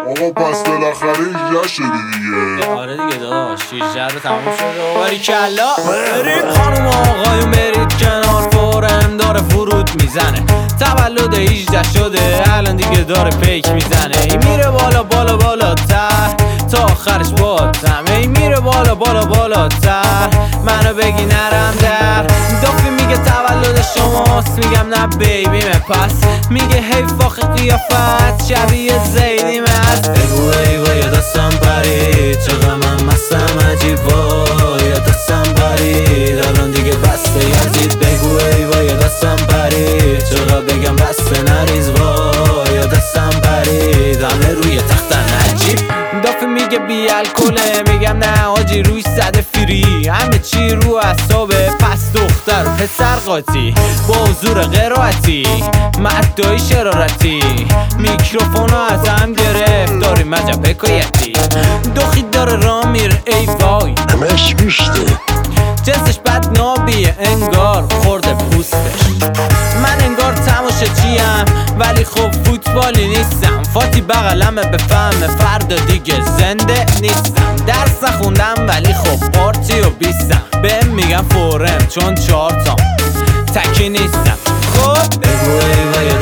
آقا پس بالاخره 18 شدی دیگه. آره دیگه داداش 18 رو تموم شده و باری کلا برید خانوم آقایون برید کنار فورم داره فرود میزنه تولد 18 شده الان دیگه داره پیک میزنه ای میره بالا بالا بالاتر تا آخرش باتم ای میره بالا بالا بالاتر منو بگی نرم در دافی میگه تولد شماست میگم نه بیبیمه پس میگه حیف آخه قیافت شبیه زیدیمه است بگو ایوا یادستم پرید چقدر من مستم عجیب وای یادستم پرید الان دیگه بسته یزید بگو ایوا یادستم پرید چقدر بگم بسته نریز وای یادستم پرید همه روی تختن عجیب دافی میگه بی الکله میگم نه آجی روی صد فری همه چی رو اعصابه پس دختر و پسر قاطی با حضور قرائتی مدعای شرارتی میکروفونو از هم گرفت داریم عجب حکایتی دخی داره راه میره ای وای همش گوشته جنسش بد نابیه انگار خورده پوستش من انگار تماشه چیم ولی خب فوتبالی نیستم فاتی بغلمه بفهمه فردا دیگه زنده نیستم درس نخوندم ولی خب پارتی و بیستم بهم میگم فورم چون 4 تام تکی نیستم خب بگو ایوا